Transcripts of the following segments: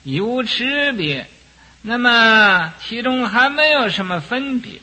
已无区别，那么其中还没有什么分别。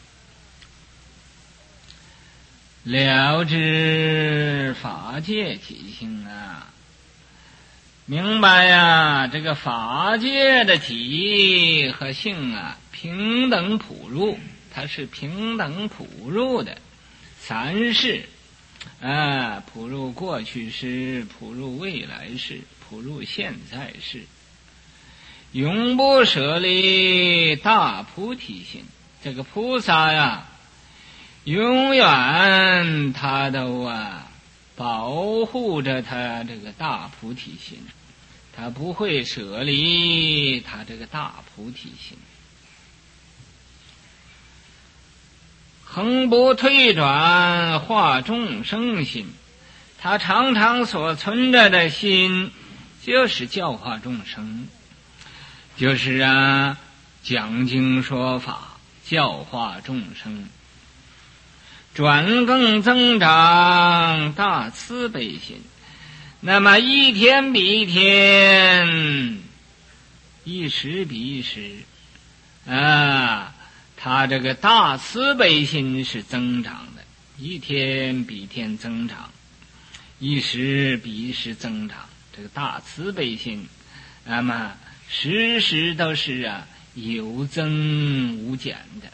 了知法界体性啊，明白呀，这个法界的体和性啊，平等普入，它是平等普入的。三世啊，普入过去世，普入未来世，普入现在世，永不舍离大菩提心。这个菩萨呀，永远他都保护着他这个大菩提心，他不会舍离他这个大菩提心，恒不退转化众生心。他常常所存着的心就是教化众生，就是讲经说法，教化众生，转更增长大慈悲心。那么一天比一天，一时比一时他这个大慈悲心是增长的，一天比一天增长，一时比一时增长。这个大慈悲心那么时时都是有增无减的。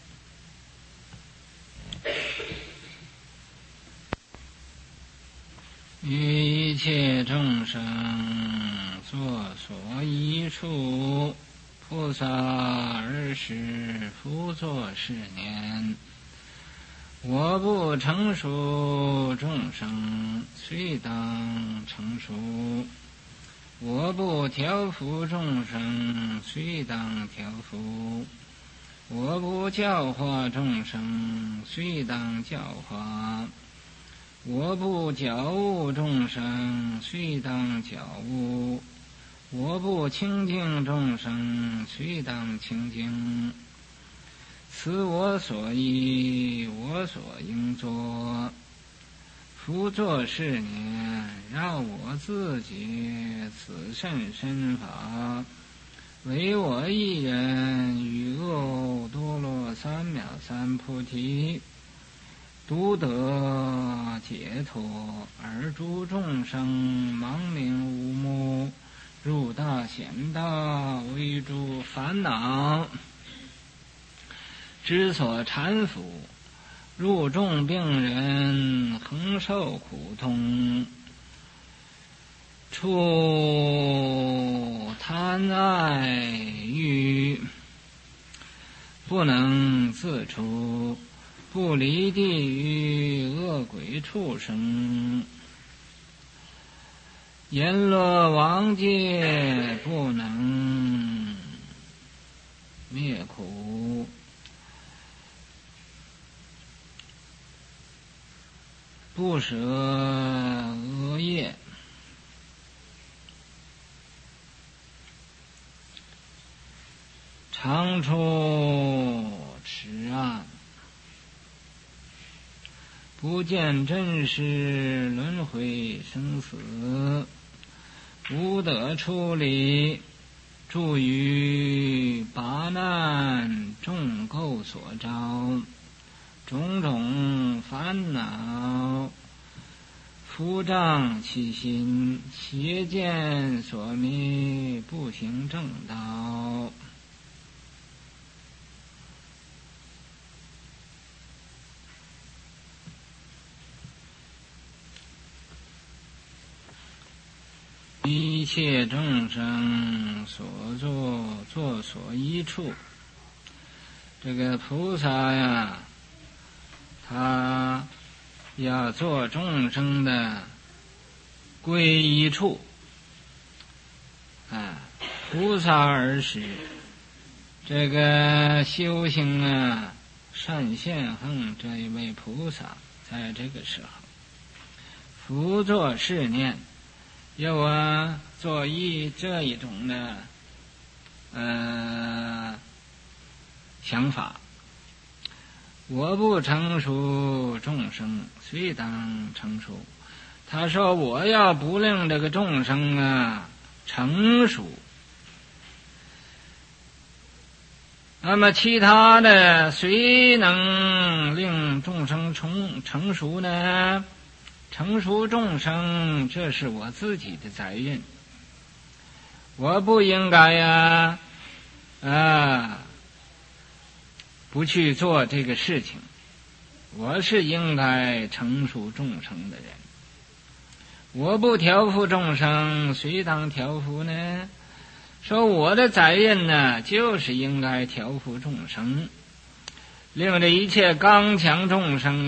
与一切众生作所依处，菩萨尔时复作是念：我不成熟，众生虽当成熟；我不调伏，众生虽当调伏；我不教化，众生虽当教化；我不教悟，众生虽当教悟；我不清净，众生虽当清净。此我所依，我所应作。复作是念，让我自己此身法，为我一人于恶多罗三藐三菩提，独得解脱，而诸众生盲冥无目，入大险道，为诸烦恼之所缠缚，入众病人恒受苦痛，处贪爱欲不能自处，不离地狱恶鬼畜生，阎罗王界不能灭苦，不舍恶业，常处此岸，不见真实轮回生死，无得出离，住于八难众垢所招，种种烦恼伏障其心，邪见所迷，不行正道。一切众生所作所依处，这个菩萨呀，他要做众生的皈依处菩萨而时，这个修行善现恒这一位菩萨，在这个时候复作是念，有做这一种的想法。我不成熟，众生虽当成熟。他说我要不令这个众生成熟， 那么其他的谁能令众生成熟呢？成熟众生，这是我自己的责任。我不应该呀，不去做这个事情。我是应该成熟众生的人。我不调伏众生，谁当调伏呢？说我的责任呢，就是应该调伏众生，令这一切刚强众生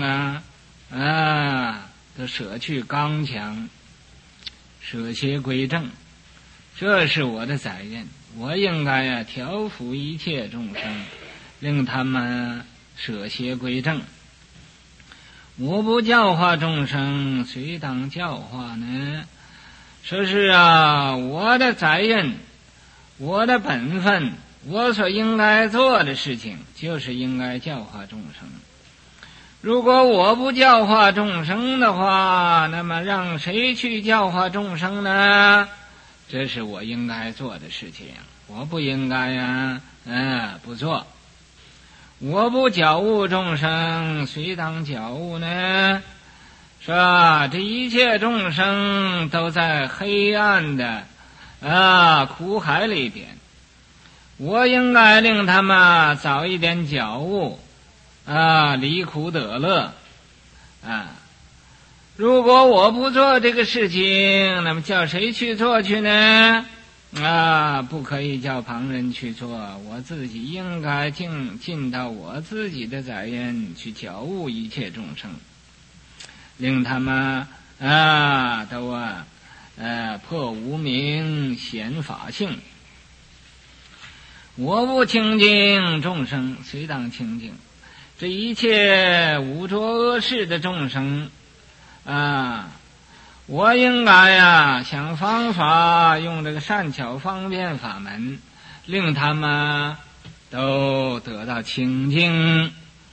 都舍去刚强，舍邪归正，这是我的责任。我应该调伏一切众生，令他们舍邪归正。我不教化众生，谁当教化呢？说是我的责任，我的本分，我所应该做的事情，就是应该教化众生。如果我不教化众生的话，那么让谁去教化众生呢？这是我应该做的事情，我不应该不做。我不教悟众生，谁当教悟呢？是吧？这一切众生都在黑暗的苦海里边，我应该令他们早一点觉悟离苦得乐如果我不做这个事情，那么叫谁去做去呢？不可以叫旁人去做，我自己应该尽到我自己的责任，去觉悟一切众生，令他们都破无明，显法性。我不清净众生，谁当清净？这一切无着恶事的众生我应该想方法，用这个善巧方便法门，令他们都得到清净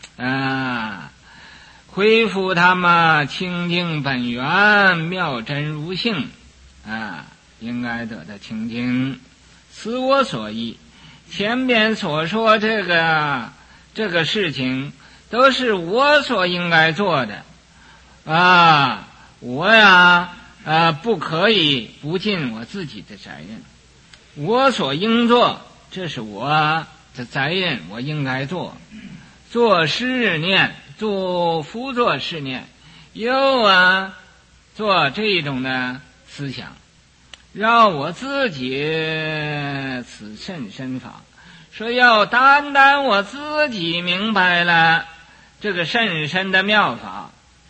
恢复他们清净本源，妙真如性应该得到清净。此我所依。前边所说这个事情都是我所应该做的我不可以不尽我自己的责任。我所应做，这是我的责任，我应该做。做思念，辅佐思念，又做这种的思想，让我自己此身法。说要单单我自己明白了这个甚深的妙法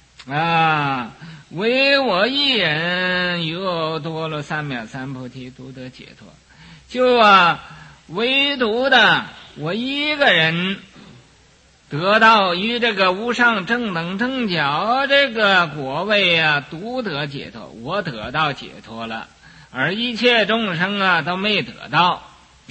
唯我一人有多罗三藐三菩提独得解脱，就唯独的我一个人得到于这个无上正等正觉这个果位独得解脱，我得到解脱了，而一切众生都没得到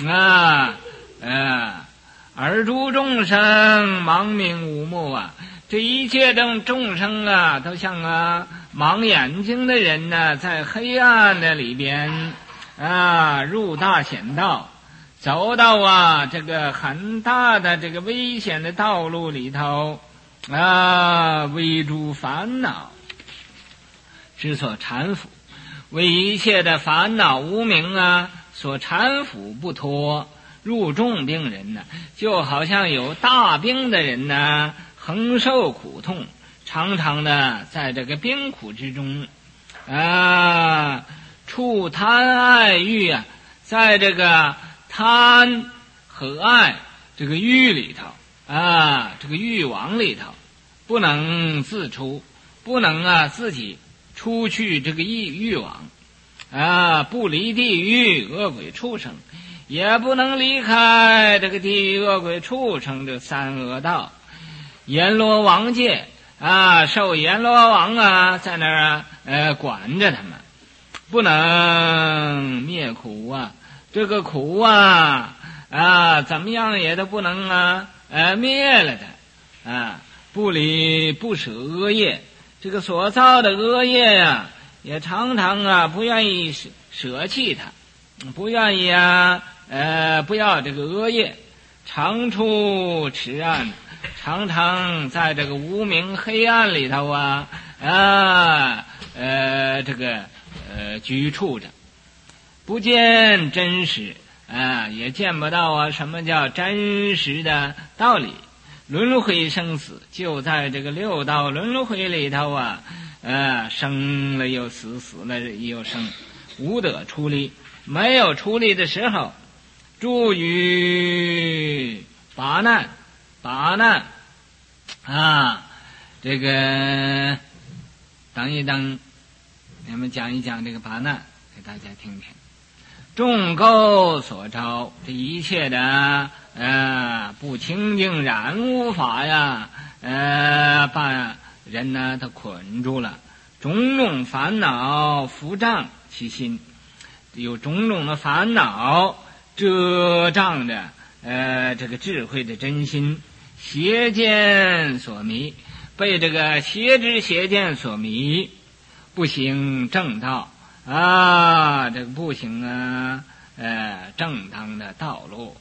而诸众生盲冥无目这一切众生都像盲眼睛的人在黑暗的里边入大险道，走到这个很大的这个危险的道路里头为诸烦恼之所缠缚，为一切的烦恼无明所缠缚不脱。入重病人就好像有大病的人横受苦痛，常常的在这个病苦之中处贪爱欲在这个贪和爱这个欲里头这个欲望里头不能自出，不能自己出去这个欲望不离地狱恶鬼畜生，也不能离开这个地狱恶鬼畜生这三恶道。阎罗王界受阎罗王在那儿管着他们，不能灭苦这个苦怎么样也都不能灭了它不舍恶业，这个所造的恶业也常常不愿意舍弃它，不愿意不要这个恶业， 常处池岸，常常在这个无明黑暗里头居处着，不见真实也见不到什么叫真实的道理。轮回生死就在这个六道轮回里头生了又死，死了又生，无得出离。没有出离的时候，住于拔难这个等一等，你们讲一讲这个拔难给大家听听。众垢所招，这一切的不清净染污法把人呢他捆住了，种种烦恼伏障其心，有种种的烦恼遮障着这个智慧的真心，邪见所迷，被这个邪知邪见所迷，不行正道这个不行正当的道路。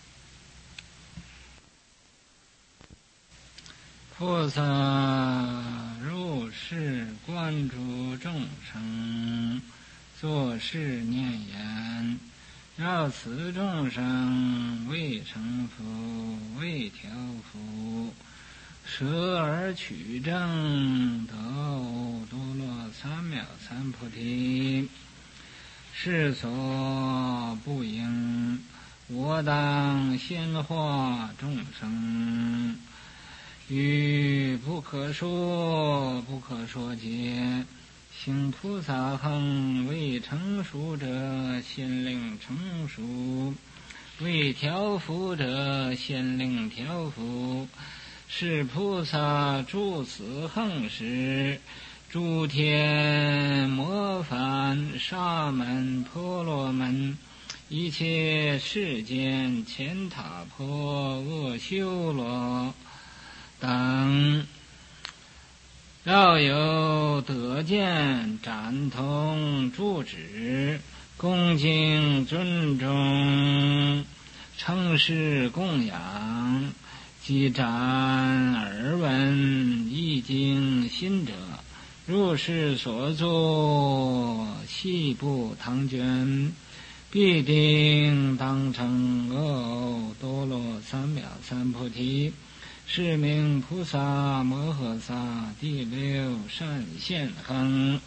菩萨入世观诸众生，作是念言：要此众生未成佛，未调伏，舍而取正，得多罗三藐三菩提。是所不应，我当先化众生，于不可说不可说解，行菩萨行，未成熟者先令成熟，未调伏者先令调伏。是菩萨住此行时，诸天魔梵沙门婆罗门，一切世间乾闼婆阿修罗等，要有得见赞同住止，恭敬尊重，称是供养，即瞻耳闻一经心者，如是所作，悉不唐捐，必定当成多罗三藐三菩提。是名菩萨摩诃萨第六善现行。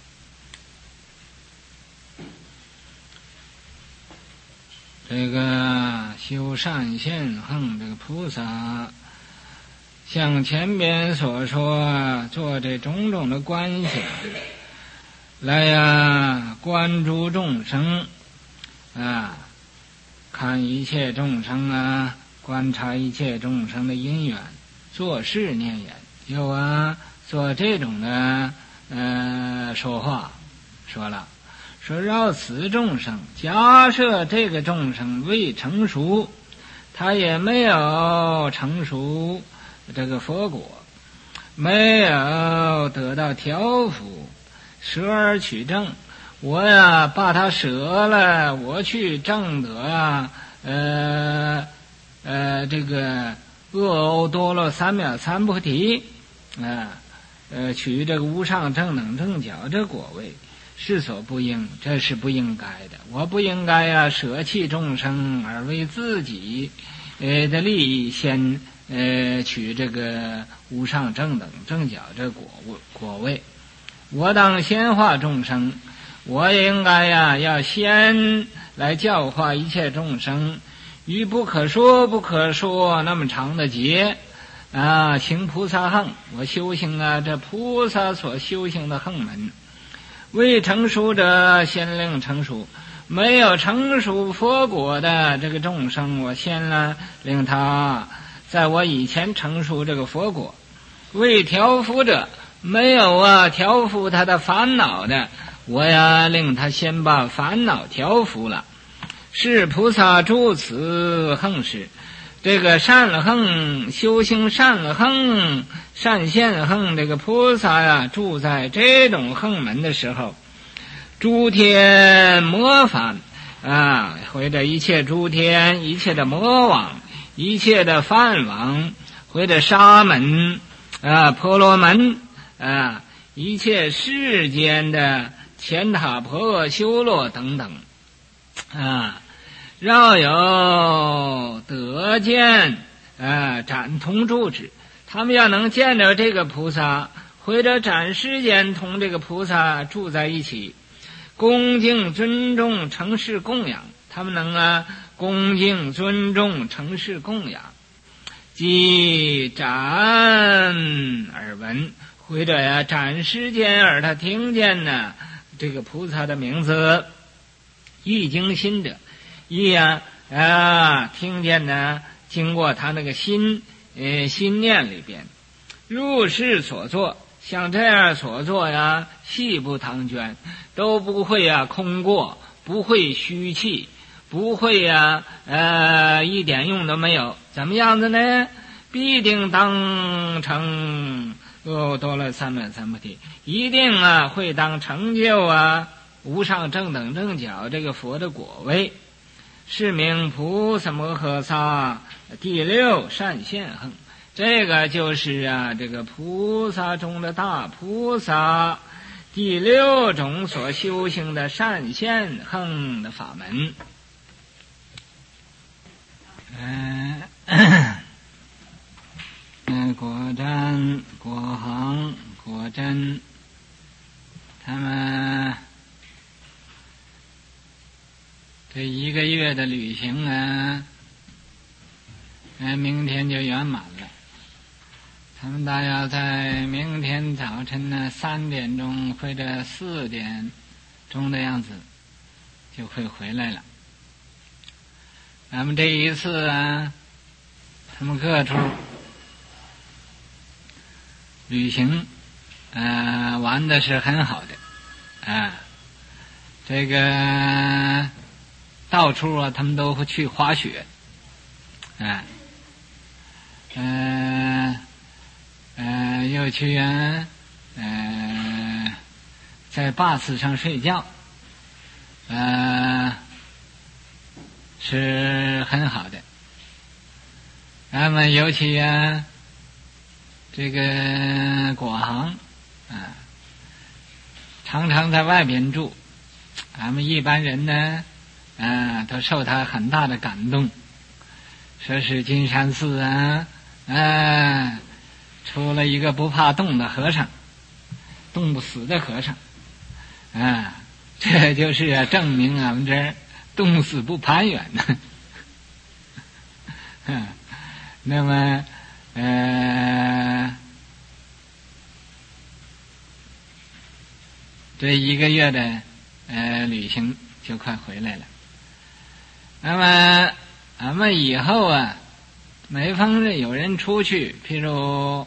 这个修善现行，这个菩萨像前边所说，做这种种的观想来关注众生看一切众生观察一切众生的因缘，做事念言，有做这种的说话，说了说绕此众生，假设这个众生未成熟，他也没有成熟这个佛果，没有得到调伏，舍而取正，我把他舍了，我去证得这个阿多罗三藐三菩提取这个无上正等正觉这果位，是所不应，这是不应该的。我不应该舍弃众生而为自己的利益先取这个无上正等正觉这果位。我当先化众生，我应该要先来教化一切众生，于不可说不可说那么长的劫行菩萨行，我修行这菩萨所修行的行门。未成熟者先令成熟，没有成熟佛果的这个众生，我先令他在我以前成熟这个佛果。未调伏者，没有调伏他的烦恼的，我令他先把烦恼调伏了。是菩萨住此行时，这个善行修行善行善现行，这个菩萨住在这种行门的时候，诸天魔梵或者一切诸天一切的魔王， 一切的梵王或者沙门婆罗门一切世间的乾塔婆修罗等等饶有得见展同住之，他们要能见着这个菩萨，或者展世间同这个菩萨住在一起，恭敬尊重承事供养，他们能恭敬尊重承事供养，即展耳闻，或者展世间耳他听见这个菩萨的名字，易经心者易听见经过他那个心念里边，入世所作，像这样所作细不唐捐，都不会空过，不会虚气，不会一点用都没有。怎么样子呢？必定当成多了三藐三菩提，一定会当成就无上正等正觉这个佛的果位，是名菩萨摩诃萨第六善现行。这个就是这个菩萨中的大菩萨第六种所修行的善现行的法门。果瞻、果行、果真，他们这一个月的旅行明天就圆满了。他们大约在明天早晨3点钟或者4点钟的样子就会回来了。咱们这一次他们各处旅行玩的是很好的这个到处他们都会去滑雪又去在巴士上睡觉是很好的。咱们尤其这个果行常常在外边住，咱们一般人呢都受他很大的感动，说是金山寺出了一个不怕冻的和尚，冻不死的和尚这就是证明俺们这儿冻死不攀缘那么这一个月的旅行就快回来了。那么俺们以后每逢着有人出去，譬如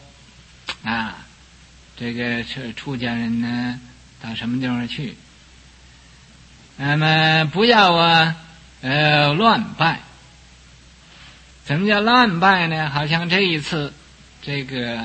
这个出家人呢到什么地方去，那么不要乱拜。怎么叫乱拜呢？好像这一次这个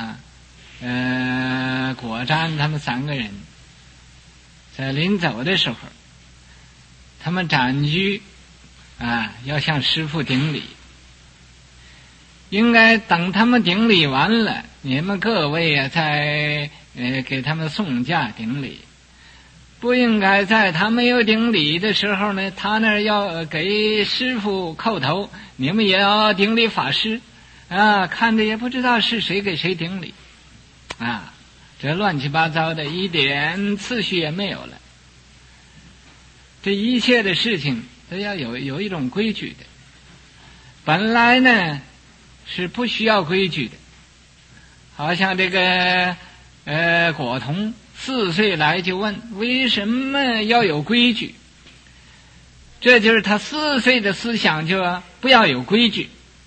果瞻他们3个人在临走的时候，他们暂居要向师父顶礼，应该等他们顶礼完了，你们各位再给他们送驾顶礼，不应该在他没有顶礼的时候呢，他那儿要给师父叩头，你们也要顶礼法师看着也不知道是谁给谁顶礼这乱七八糟的，一点次序也没有了。这一切的事情都要有一种规矩的，本来呢是不需要规矩的。好像这个果童4岁来就问为什么要有规矩，这就是他4岁的思想，就不要有规矩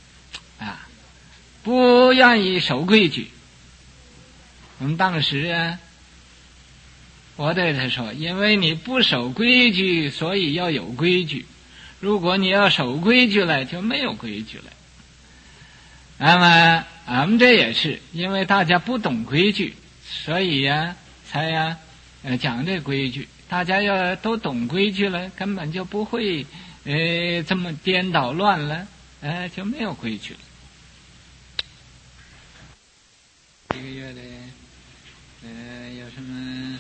不愿意守规矩。我们当时我对他说，因为你不守规矩，所以要有规矩，如果你要守规矩了，就没有规矩了。那么俺们这也是因为大家不懂规矩，所以才讲这规矩。大家要都懂规矩了，根本就不会这么颠倒乱了就没有规矩了。这个月的有什么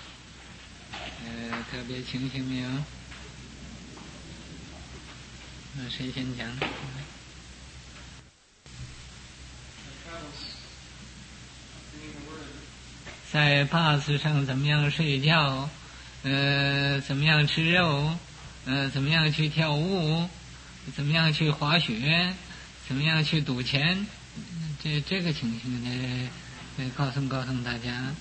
特别情形没有？谁先讲？在bus上怎么样睡觉？怎么样吃肉？怎么样去跳舞？怎么样去滑雪？怎么样去赌钱？这个情形呢，告诉大家。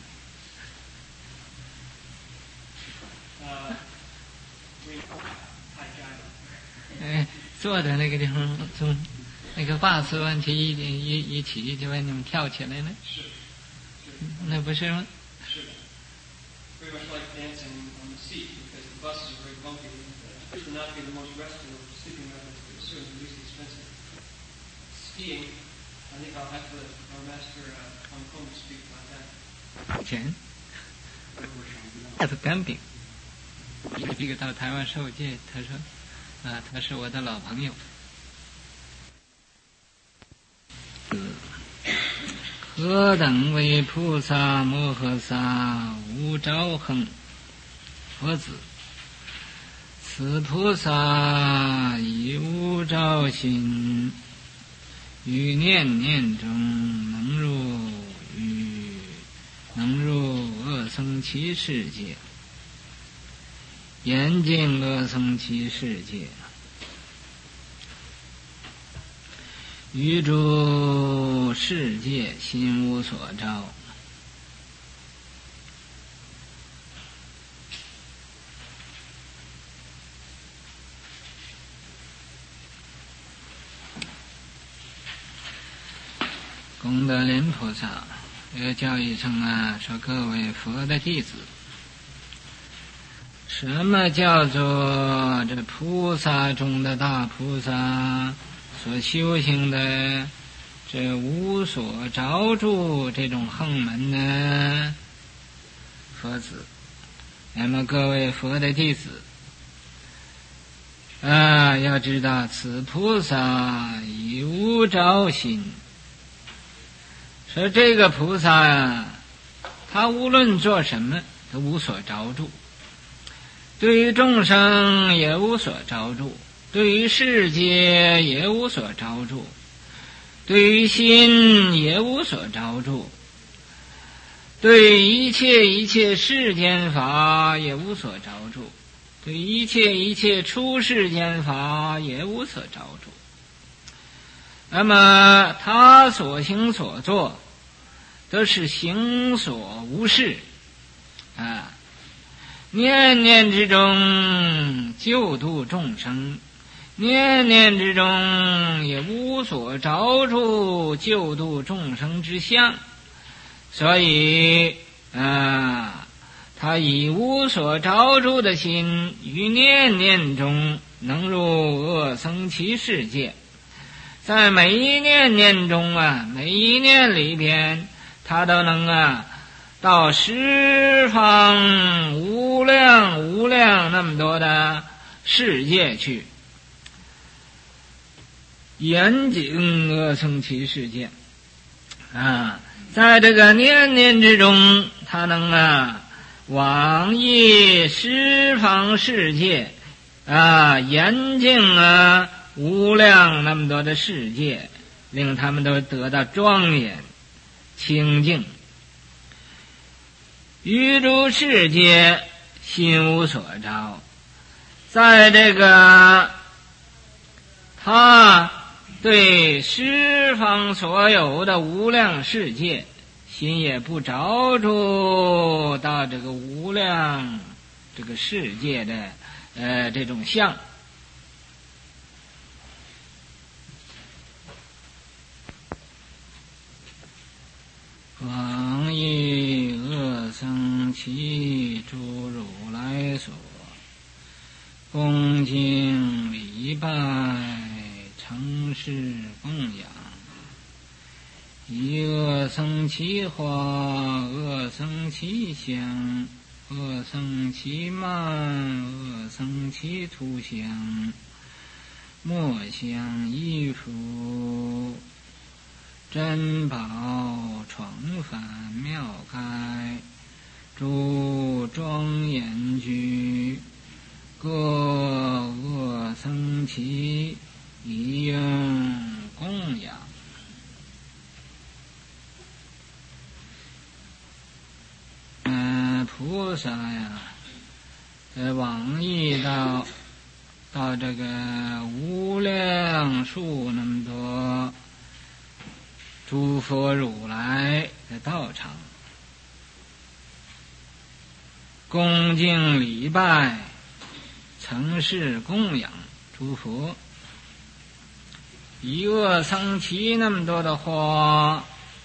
坐在那个地方，从那个bus问题一起就把你们跳起来了。是，那不是吗？是的。Very much like dancing on the seat because the bus is very bumpy. It would not be the most restful sleeping method, but it's certainly the least expensive. Skiing, I think I'll have our master Hong Kong speak about that. 钱，那是干饼。这个到台湾受戒，他说。他是我的老朋友。何等为菩萨摩诃萨无着恒？佛子，此菩萨以无着心，于念念中能入恶僧祇世界。严禁恶僧祇世界，于诸世界心无所着。功德林菩萨教义称说各位佛的弟子。什么叫做这菩萨中的大菩萨所修行的这无所着住这种横门呢？佛子，那么各位佛的弟子要知道此菩萨以无着心，说这个菩萨他无论做什么都无所着住，对于众生也无所着住，对于世界也无所着住，对于心也无所着住，对一切世间法也无所着住，对一切出世间法也无所着住。那么他所行所作都是行所无事念念之中救度众生，念念之中也无所着住救度众生之相，所以他以无所着住的心于念念中能入恶僧祇世界，在每一念念中每一念里边他都能到十方无量那么多的世界去，严禁恶僧祇世界在这个念念之中他能往诣十方世界严禁无量那么多的世界，令他们都得到庄严清净。于诸世界心无所着，在这个他对十方所有的无量世界心也不着住到这个无量这个世界的这种相。往诣恶僧祇诸如来所，恭敬礼拜承事供养，以恶僧祇花、恶僧祇香、恶僧祇曼、恶僧祇涂香， 墨香衣服，珍宝床幡妙开，诸庄严具，各恶僧祇，一应供养。菩萨呀，往诣到这个无量数那么多诸佛如来的道场，恭敬礼拜，曾是供养诸佛，一恶僧祇那么多的花，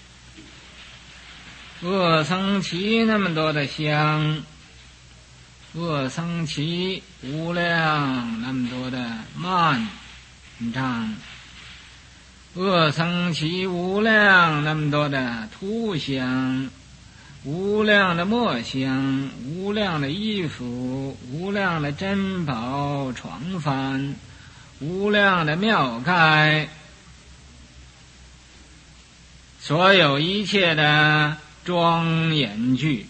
恶僧祇那么多的香，恶僧祇无量那么多的曼章，恶僧祇无量那么多的涂香，无量的墨香，无量的衣服，无量的珍宝床幡，无量的庙盖，所有一切的庄严具，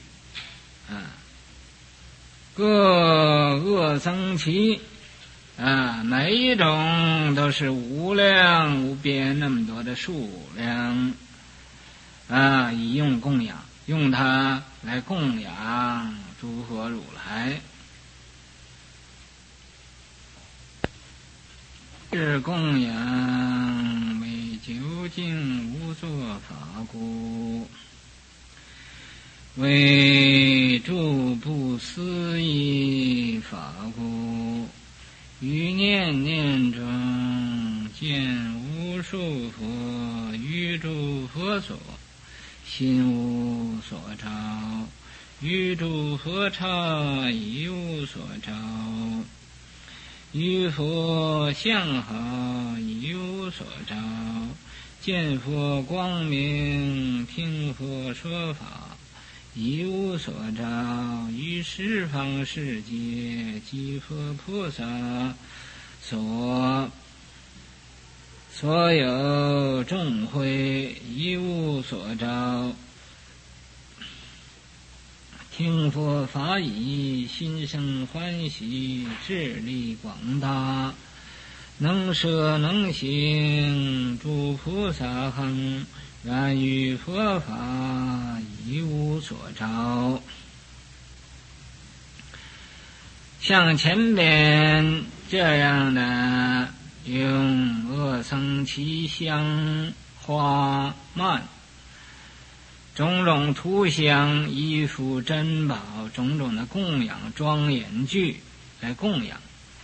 各恶僧祇，每一种都是无量无边那么多的数量，以用供养，用它来供养诸佛如来。是供养为究竟无作法故，为诸不思议法故，于念念中见无数佛于诸佛所，心无所着，于诸佛刹亦无所着，于佛相好亦无所着，见佛光明，听佛说法一无所着，于十方世界即佛菩萨所有众会一无所着，听佛法语，心生欢喜，智力广大，能舍能行，诸菩萨行，愿于佛法一无所着。像前边这样的用恶僧祇香花蔓种种图像衣服珍宝种种的供养庄严具来供养，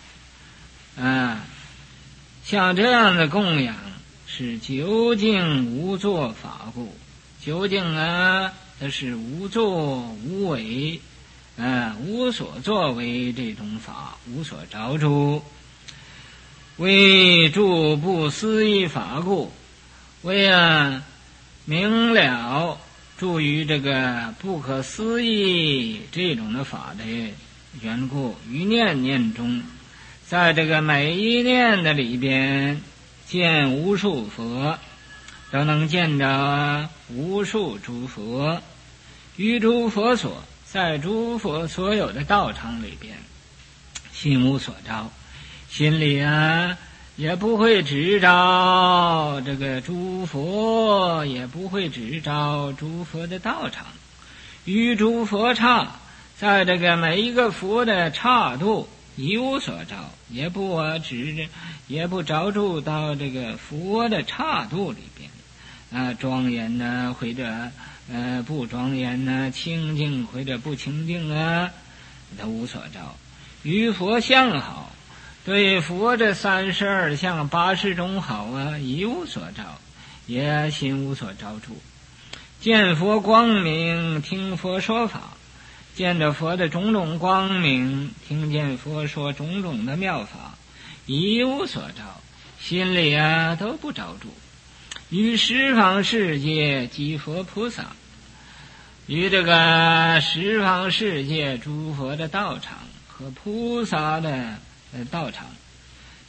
像这样的供养是究竟无作法故，究竟它是无作无为，无所作为这种法，无所着住，为诸不思议法故，为明了住于这个不可思议这种的法的缘故，于念念中，在这个每一念的里边见无数佛，都能见着无数诸佛，于诸佛所，在诸佛所有的道场里边心无所着，心里也不会执着这个诸佛，也不会执着诸佛的道场，于诸佛刹，在这个每一个佛的刹度一无所着，也不着住到这个佛的刹度里边，庄严呢，或者不庄严呢，清净或者不清净都无所着。于佛相好，对佛这32相80种好一无所着，也心无所着住。见佛光明，听佛说法，见着佛的种种光明，听见佛说种种的妙法，一无所着，心里都不着住。于十方世界即佛菩萨，于这个十方世界诸佛的道场和菩萨的道场，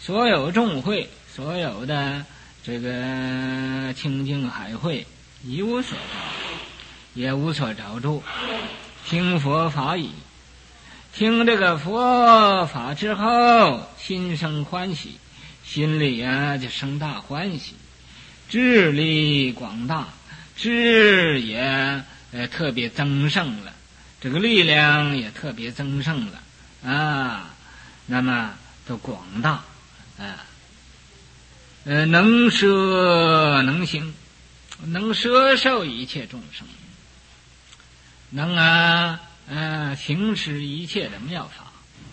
所有众会，所有的这个清净海会，一无所着，也无所着住。听佛法语，听这个佛法之后，心生欢喜，心里就生大欢喜，智力广大，智也特别增盛了，这个力量也特别增盛了那么都广大能摄能行，能摄受一切众生，能行持一切的妙法。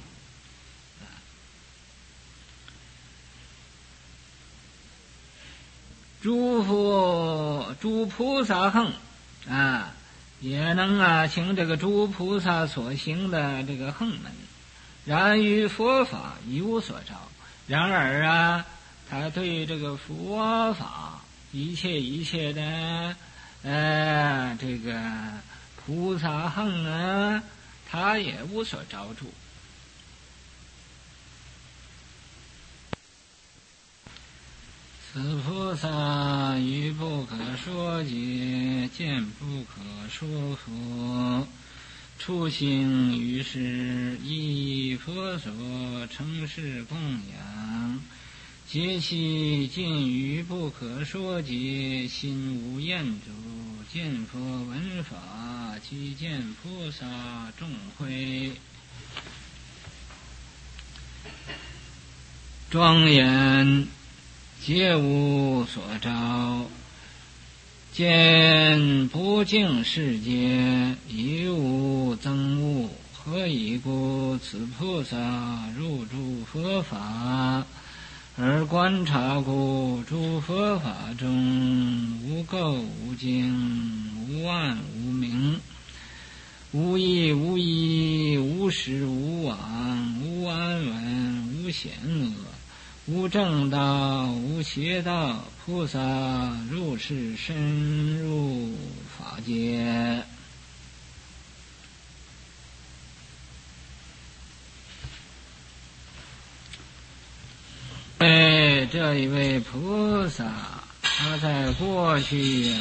诸菩萨行也能行这个诸菩萨所行的这个行门，然于佛法一无所着。然而他对这个佛法一切的这个菩萨行他也无所着住。此菩萨于不可说解，见不可说佛，处行于世，依佛所承事供养，皆悉尽于不可说解，心无厌足，见佛闻法，即见菩萨众会，庄严皆无所着，见不净世界，亦无增物。何以故？此菩萨入诸佛法，而观察故。诸佛法中，无垢无净，无暗无明，无义无依，无实无妄，无安稳，无险恶，无正道，无邪道。菩萨入世深入法界。这一位菩萨，他在过去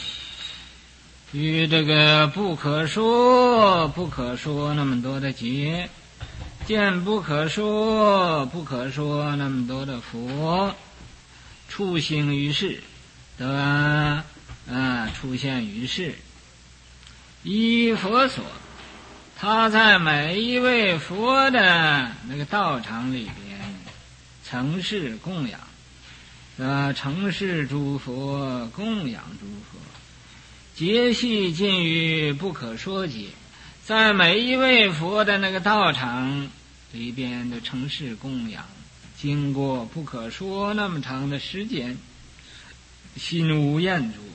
与这个不可说那么多的劫，见不可说那么多的佛，处行于世，得出现于世，依佛所，他在每一位佛的那个道场里边承事供养，承事诸佛，供养诸佛，皆悉尽于不可说解，在每一位佛的那个道场里边的承事供养，经过不可说那么长的时间，心无厌足，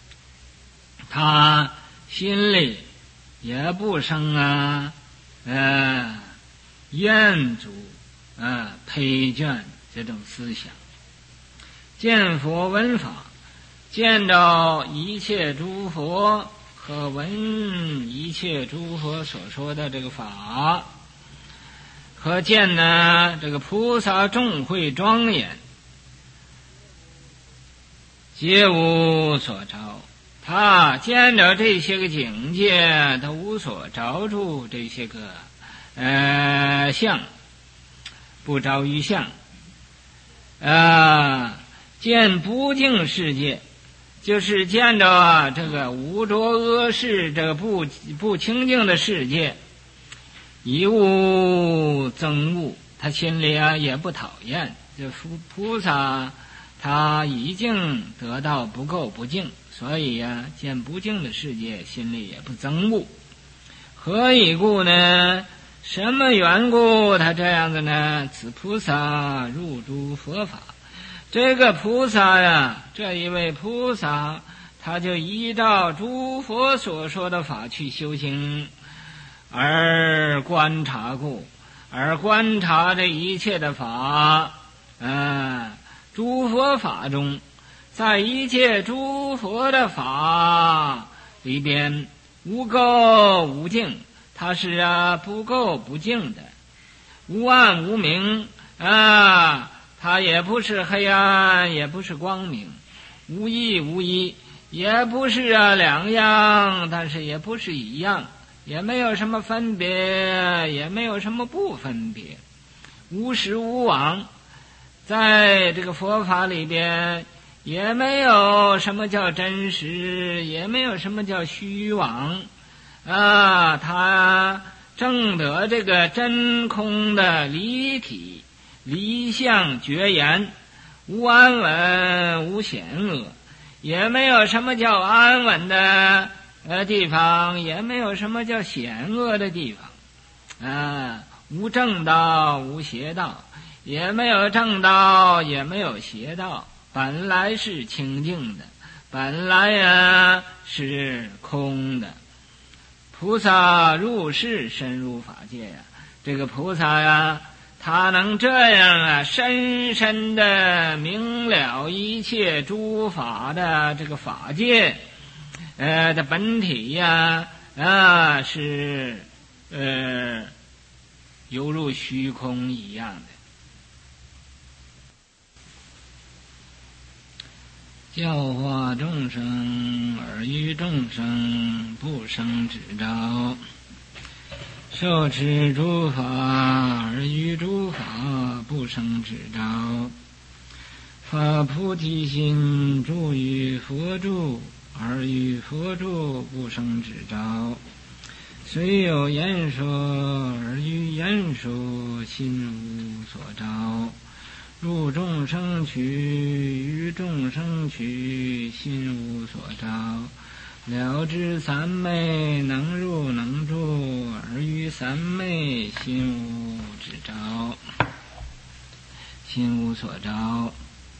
他心里也不生厌足疲倦这种思想。见佛闻法，见着一切诸佛和闻一切诸佛所说的这个法，和见这个菩萨众会庄严，皆无所着。他见着这些个境界都无所着住，这些个相，不着于相见不净世界，就是见着这个无着恶世，这个不清净的世界，一无憎恶，他心里也不讨厌。这菩萨他已经得到不垢不净，所以见不净的世界，心里也不憎恶。何以故呢？什么缘故他这样子呢？此菩萨入诸佛法，这个菩萨这一位菩萨，他就依照诸佛所说的法去修行，而观察故，而观察这一切的法诸佛法中，在一切诸佛的法里边，无垢无净，它是不垢不净的，无暗无明它也不是黑暗，也不是光明，无一，也不是两样，但是也不是一样，也没有什么分别，也没有什么不分别，无实无妄。在这个佛法里边，也没有什么叫真实，也没有什么叫虚妄他证得这个真空的离体，离相绝言，无安稳，无险恶，也没有什么叫安稳的地方，也没有什么叫险恶的地方无正道，无邪道，也没有正道，也没有邪道，本来是清净的，本来是空的。菩萨入世深入法界这个菩萨他能这样深深的明了一切诸法的这个法界的本体是犹如虚空一样的。教化众生，而于众生不生执着；受持诸法，而于诸法不生执着。发菩提心，住于佛住，而于佛住不生执着。虽有言说，而于言说心无所着。入众生趣，于众生趣，心无所着。了知三昧，能入能住，而于三昧心无执着，心无所着。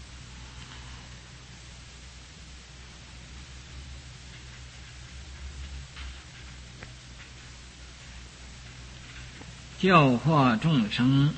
教化众生，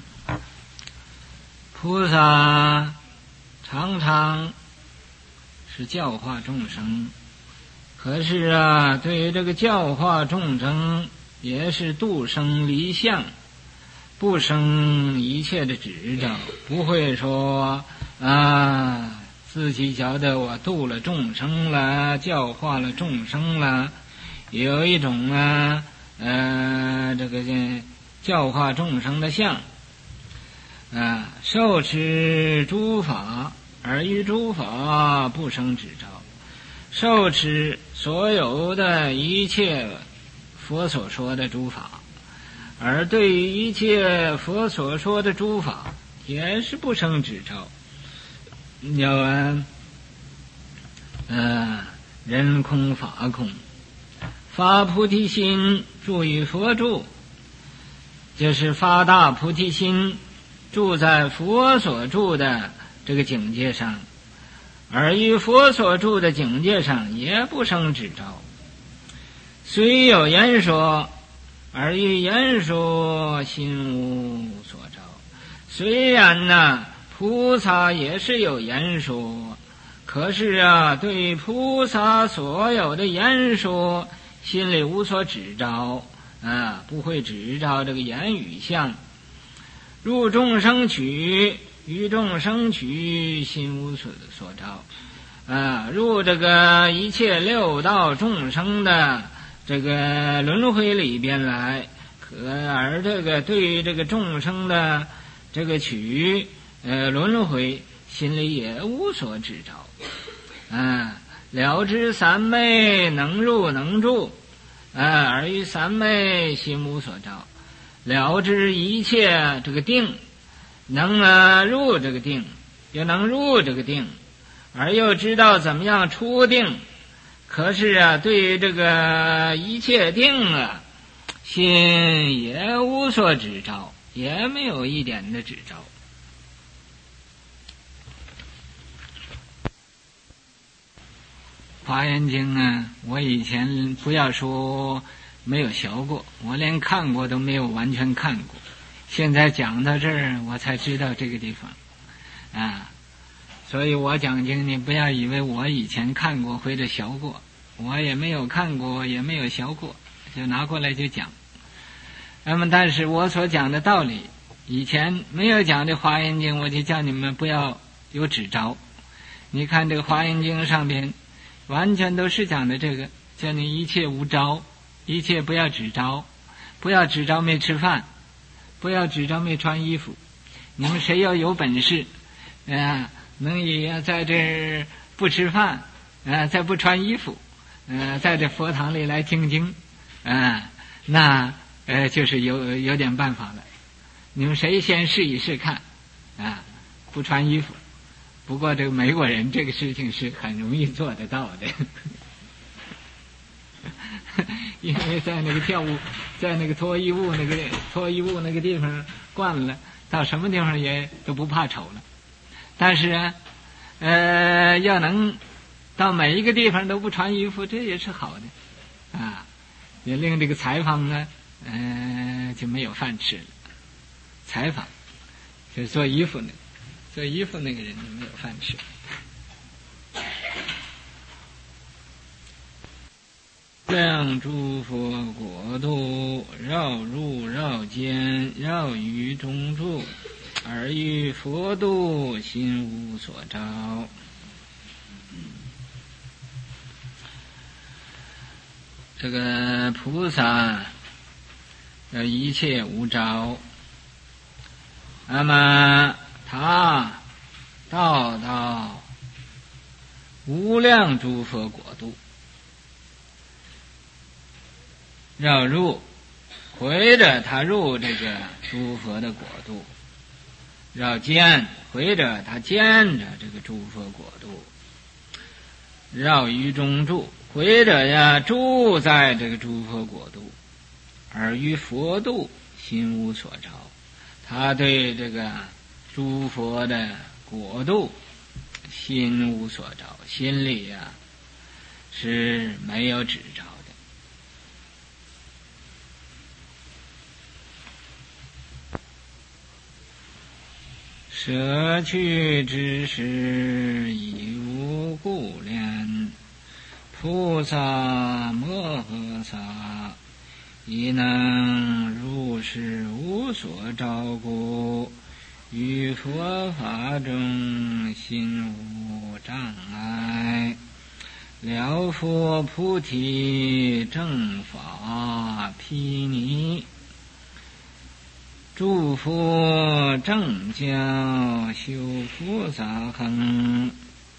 菩萨常常是教化众生，可是对于这个教化众生也是度生离相，不生一切的执着，不会说自己觉得我度了众生了，教化了众生了，有一种这个教化众生的相受持诸法，而于诸法不生执着。受持所有的一切佛所说的诸法，而对于一切佛所说的诸法也是不生执着。要人空法空，发菩提心，住于佛住，就是发大菩提心，住在佛所住的这个境界上，而于佛所住的境界上也不生执着。虽有言说，而于言说心无所着。虽然菩萨也是有言说，可是对于菩萨所有的言说心里无所执着不会执着这个言语相。入众生趣，于众生趣，心无所着入这个一切六道众生的这个轮回里边来，而这个对于这个众生的这个取轮回心里也无所执着了知三昧，能入能住而于三昧心无所着。了知一切这个定，能入这个定，又能入这个定，而又知道怎么样出定。可是对于这个一切定心也无所执着，也没有一点的执着。华严经我以前不要说没有学过，我连看过都没有完全看过。现在讲到这儿，我才知道这个地方所以我讲经，你不要以为我以前看过或者学过，我也没有看过，也没有学过，就拿过来就讲。那么但是我所讲的道理以前没有讲这华严经，我就叫你们不要有执着。你看这个华严经上边完全都是讲的这个，叫你一切无着，一切不要执着，不要执着没吃饭，不要执着没穿衣服。你们谁要有本事能也在这不吃饭再不穿衣服在这佛堂里来听经那就是有点办法了。你们谁先试一试看不穿衣服。不过这个美国人这个事情是很容易做得到的因为在那个跳舞，在那个脱衣舞那个地方惯了，到什么地方也都不怕丑了。但是要能到每一个地方都不穿衣服，这也是好的也令这个采访呢就没有饭吃了。采访就是做衣服那个人就没有饭吃。量诸佛国土，绕入绕间，绕于中住，而于佛度心无所着。这个菩萨一切无着，那么他到无量诸佛国度，要入，回着他入这个诸佛的国度，要见，回着他见着这个诸佛国度，绕于中住，回着住在这个诸佛国度，而于佛度心无所着。他对这个诸佛的国度心无所着，心里是没有执着的。舍去之时已无故恋，菩萨摩诃萨亦能如是无所着故，于佛法中心无障碍，了佛菩提正法毗尼，诸佛正教修菩萨行，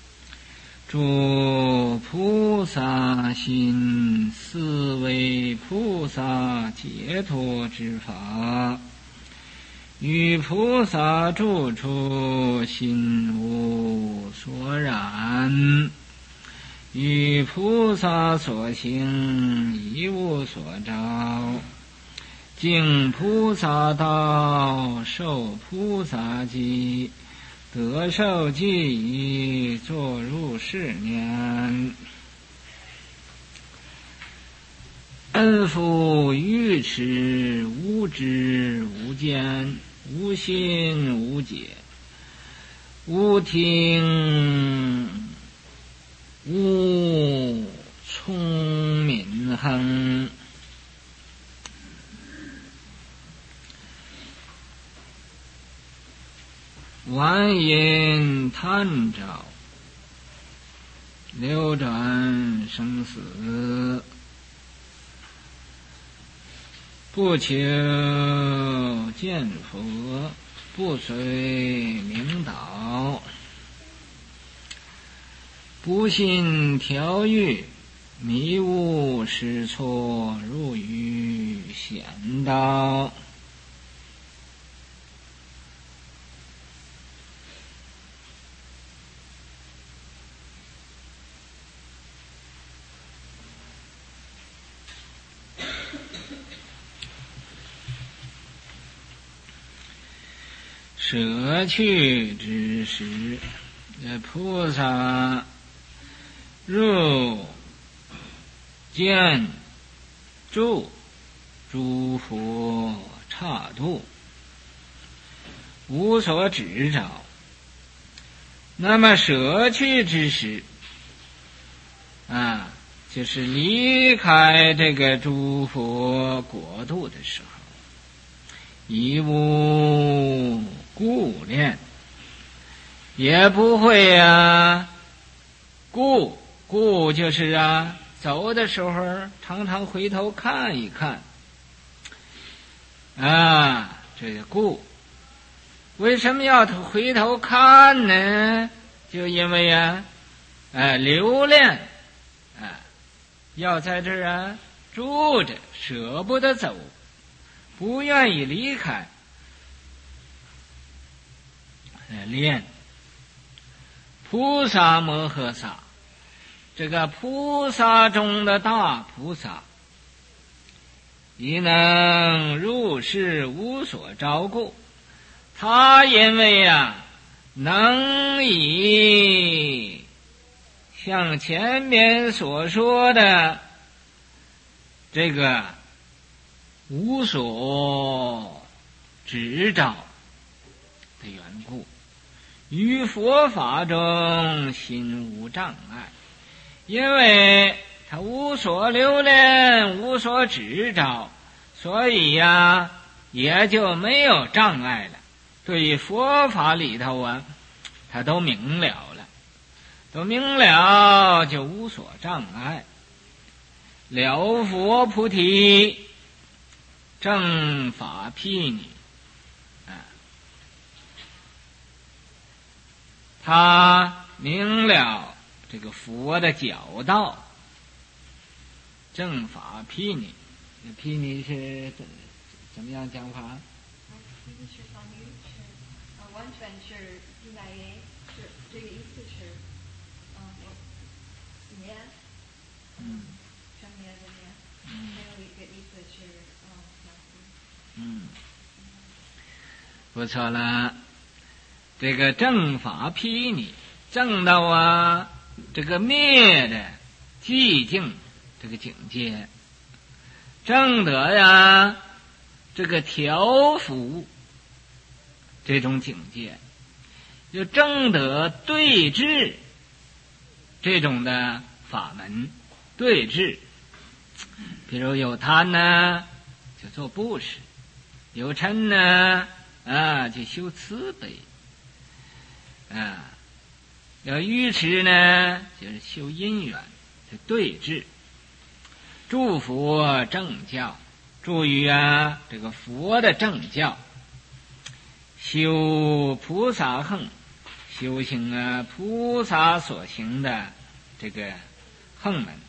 诸菩萨心思为菩萨解脱之法，于菩萨住处心无所染，于菩萨所行亦无所着，经菩萨道，受菩萨记，得受记已，作入是念。恩复愚痴，无知无见，无心无解，无听无聪明亨，顽因贪着，流转生死，不求见佛，不随明导，不信调御，迷悟失错，入于险道。舍去之时，菩萨入见住诸佛刹度，无所执着。那么舍去之时就是离开这个诸佛国度的时候， 亦无顾念，也不会顾就是走的时候常常回头看一看这个顾。为什么要回头看呢？就因为留恋要在这儿住着，舍不得走，不愿意离开。恋菩萨摩诃萨，这个菩萨中的大菩萨，亦能入世无所着故。他因为能以像前面所说的这个无所执照的缘故，于佛法中心无障碍，因为他无所留恋，无所执照，所以也就没有障碍了。对于佛法里头他都明了了，都明了就无所障碍。了佛菩提，正法毗尼他明了这个佛的教导，正法毗尼，毗尼是怎么样讲法？ 是相当于是完全是应该是这个意思是念正念的念，还有一个意思是不错了。这个正法毗尼，正到这个灭的寂静这个境界，正得这个调伏这种境界，就正得对治这种的法门。对治，比如有贪就做布施，有嗔就修慈悲，有愚痴就是修因缘，就对治。祝佛正教，助于这个佛的正教，修菩萨行，修行菩萨所行的这个行门，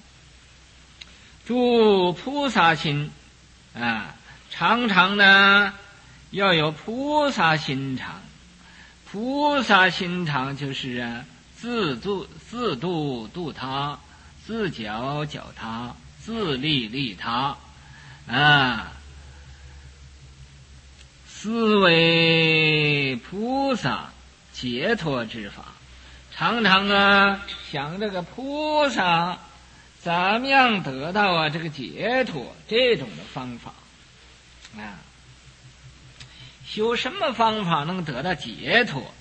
助菩萨心常常要有菩萨心肠。菩萨心肠就是自度度他，自脚脚他，自利利他思维菩萨解脱之法，常常想这个菩萨怎么样得到这个解脱，这种的方法修什么方法能得到解脱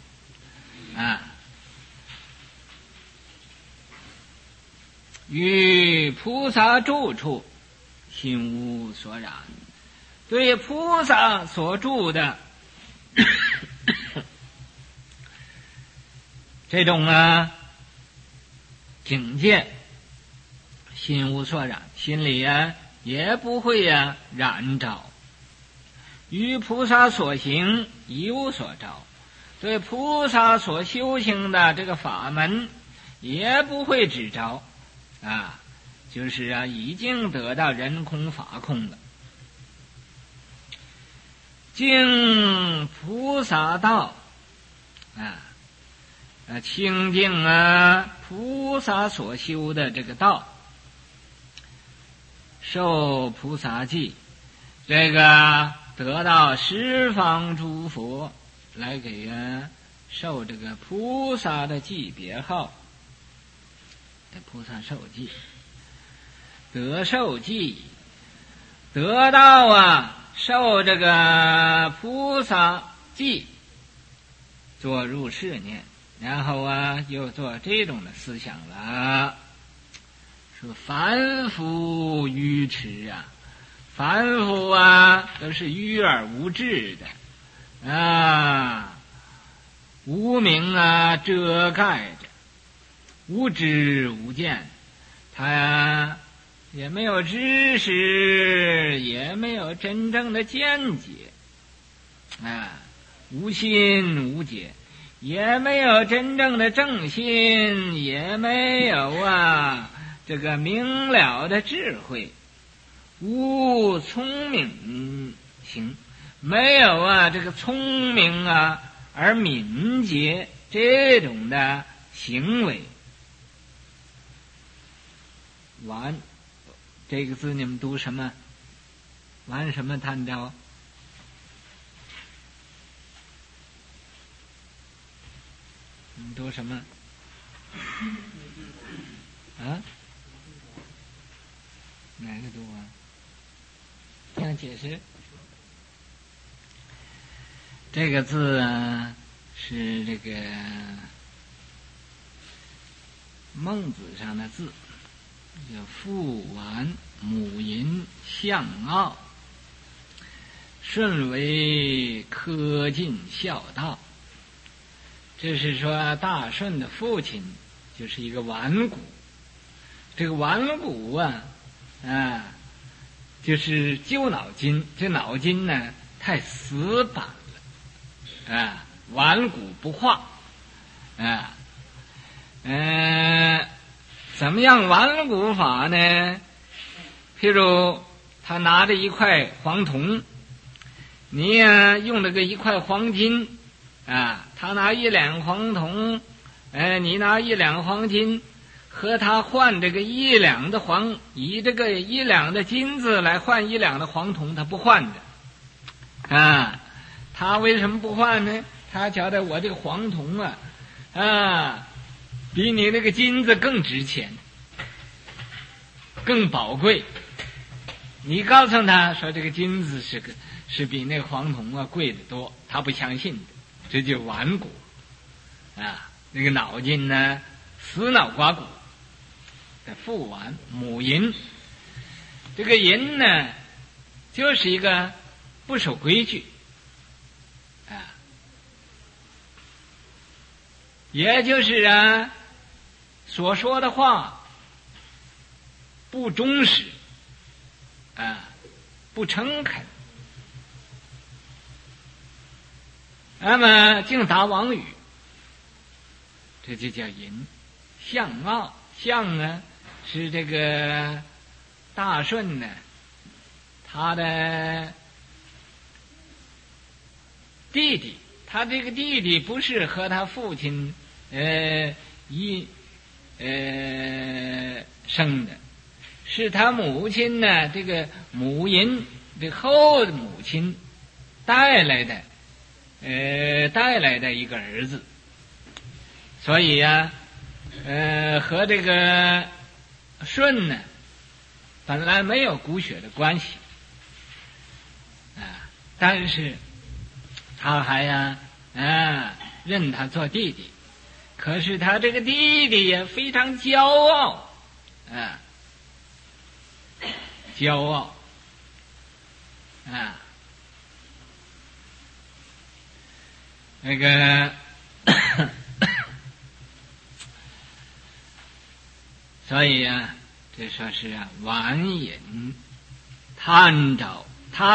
于菩萨住处心无所染，对菩萨所住的这种境界心无所染，心里也不会染着。于菩萨所行一无所着，对菩萨所修行的这个法门也不会执着就是已经得到人空法空的。经菩萨道清净菩萨所修的这个道，受菩萨记，这个得到十方诸佛来给受这个菩萨的记别号，菩萨受记，得受记，得到受这个菩萨记，做入世念，然后又做这种的思想了，说凡夫愚痴凡夫啊都是愚而无智的啊，无明啊遮盖着，无知无见，他也没有知识，也没有真正的见解啊，无心无解，也没有真正的正心，也没有这个明了的智慧，无聪明行，没有这个聪明而敏捷这种的行为。完这个字你们读什么？完什么探照？你们读什么？啊？哪个读啊？想解释？这个字是这个孟子上的字，叫父完母淫相傲，顺为科尽孝道。这是说大顺的父亲就是一个顽固，这个顽固就是揪脑筋，这脑筋呢太死板了顽固不化怎么样顽固法呢？譬如他拿着一块黄铜，你用了个一块黄金他拿1两黄铜，你拿1两黄金，和他换这个1两的以这个1两的金子来换1两的黄铜，他不换的他为什么不换呢？他觉得我这个黄铜比你那个金子更值钱，更宝贵。你告诉他说这个金子是比那个黄铜贵得多，他不相信的，这就顽固那个脑筋呢死脑瓜骨的父顽母淫。这个淫呢就是一个不守规矩也就是所说的话不忠实不诚恳，那么净打妄语，这就叫淫。相傲，相是这个大顺呢他的弟弟，他这个弟弟不是和他父亲生的，是他母亲呢这个母淫的后母亲带来的一个儿子，所以和这个舜呢本来没有骨血的关系但是他还认他做弟弟，可是他这个弟弟也非常骄傲那个所以这说是顽淫贪着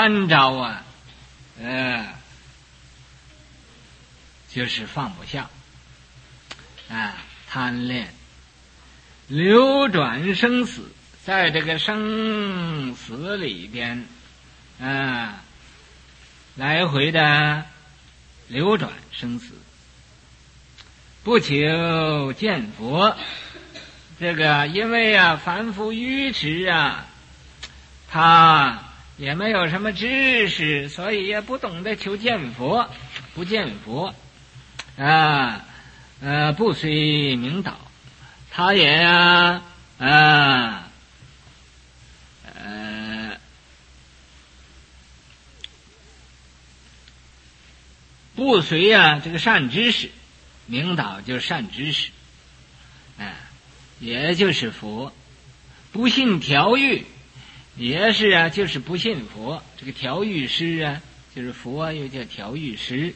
就是放不下贪恋流转生死，在这个生死里边来回的流转生死，不求见佛。这个因为凡夫愚痴他也没有什么知识，所以也不懂得求见佛，不见佛不随明导，他也不随这个善知识，明导就是善知识也就是佛，不信调御， 也是啊，就是不信佛。这个调御师啊，就是佛又叫调御师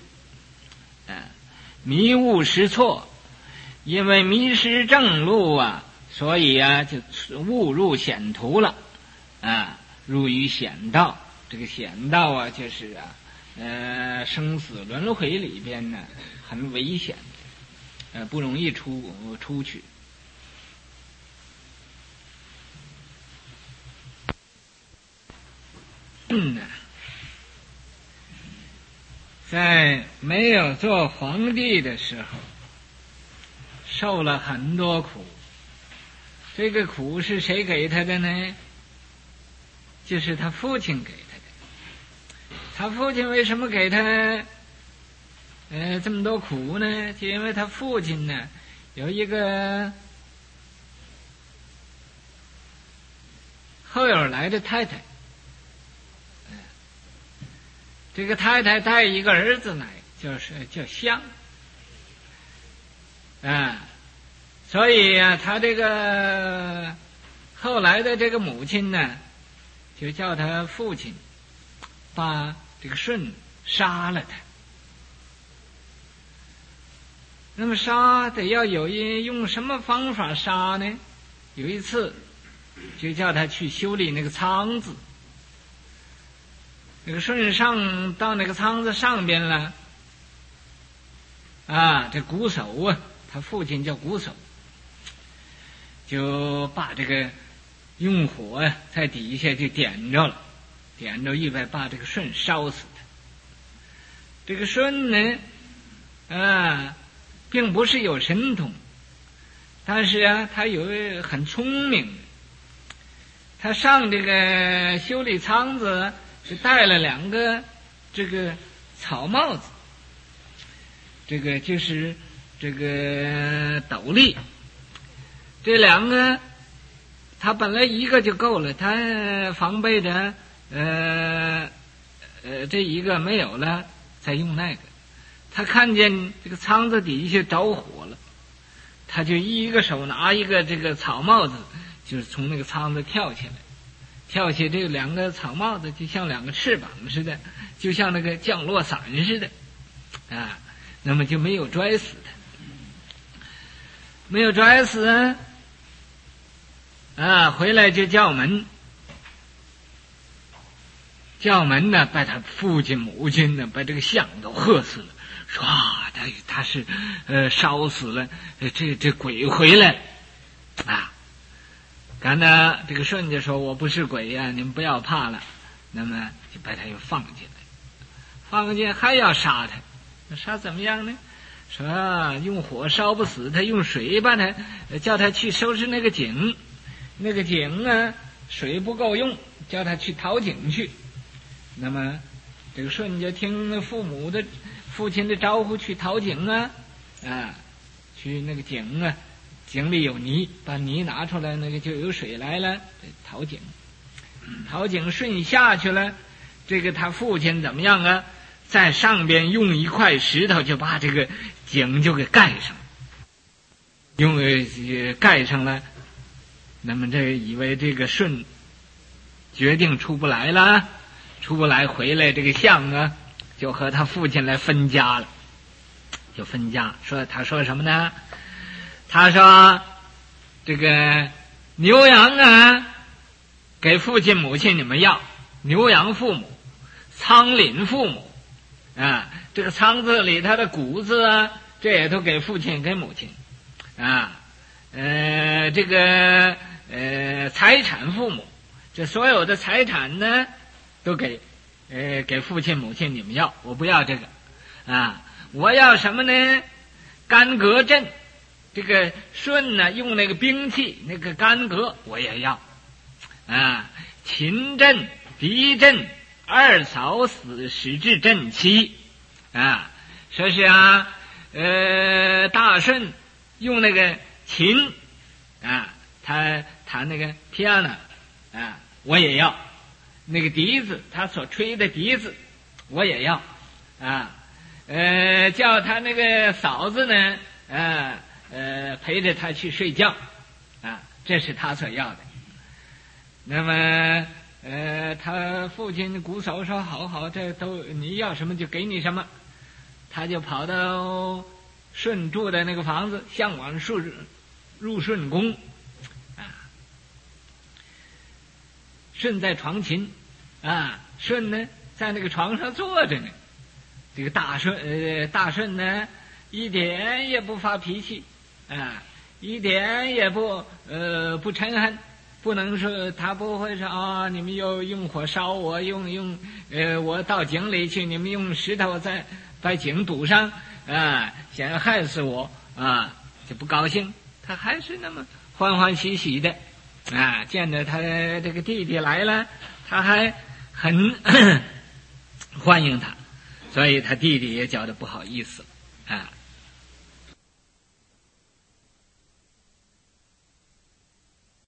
迷误失错，因为迷失正路啊，所以啊就误入险途了入于险道。这个险道啊，就是生死轮回里边呢很危险不容易出去。在没有做皇帝的时候，受了很多苦。这个苦是谁给他的呢？就是他父亲给他的。他父亲为什么给他这么多苦呢？就因为他父亲呢有一个后有来的太太。这个太太带一个儿子来，叫香所以他这个后来的这个母亲呢，就叫他父亲把这个舜杀了他。那么杀得要用什么方法杀呢？有一次就叫他去修理那个仓子。这个舜上到那个仓子上边了这瞽叟他父亲叫瞽叟，就把这个用火在底下就点着了，点着预备把这个舜烧死他。这个舜呢并不是有神通，但是他很聪明。他上这个修理仓子就戴了2个这个草帽子，这个就是这个斗笠。这2个他本来一个就够了，他防备着这一个没有了再用那个。他看见这个仓子底下着火了，他就一个手拿一个这个草帽子，就是从那个仓子跳起来。跳起这2个草帽子就像2个翅膀似的，就像那个降落伞似的那么就没有拽死他。没有拽死回来就叫门呢，把他父亲母亲呢把这个象都喝死了，说他是烧死了这鬼回来刚才这个舜就说我不是鬼你们不要怕了。那么就把他又放进来，放进还要杀他。杀怎么样呢？说用火烧不死他，用水把他叫他去收拾那个井。那个井水不够用，叫他去淘井去。那么这个舜就听父亲的招呼去淘井去那个井井里有泥，把泥拿出来，那个就有水来了。淘井舜下去了，这个他父亲怎么样在上边用一块石头就把这个井就给盖上，盖上了。那么这以为这个舜决定出不来了，出不来回来，这个象就和他父亲来分家了，就分家。他说什么呢？他说这个牛羊给父亲母亲你们要，牛羊父母，仓廪父母这个仓子里他的谷子这也都给父亲给母亲这个财产父母，这所有的财产呢都给父亲母亲你们要，我不要这个我要什么呢？干戈阵。这个舜用那个兵器，那个干戈我也要秦阵敌阵2扫使至阵期说是大舜用那个琴他弹那个 piano 我也要。那个笛子，他所吹的笛子我也要叫他那个嫂子呢陪着他去睡觉这是他所要的。那么他父亲瞽叟说好，这都你要什么就给你什么，他就跑到舜住的那个房子，向往入舜宫啊。舜在床前啊，舜呢在那个床上坐着呢。这个大舜呢一点也不发脾气啊，一点也不嗔恨，不能说他不会说啊，你们又用火烧我，用我到井里去，你们用石头把井堵上啊，想要害死我啊，就不高兴。他还是那么欢欢喜喜的啊，见着他这个弟弟来了，他还很欢迎他，所以他弟弟也觉得不好意思啊。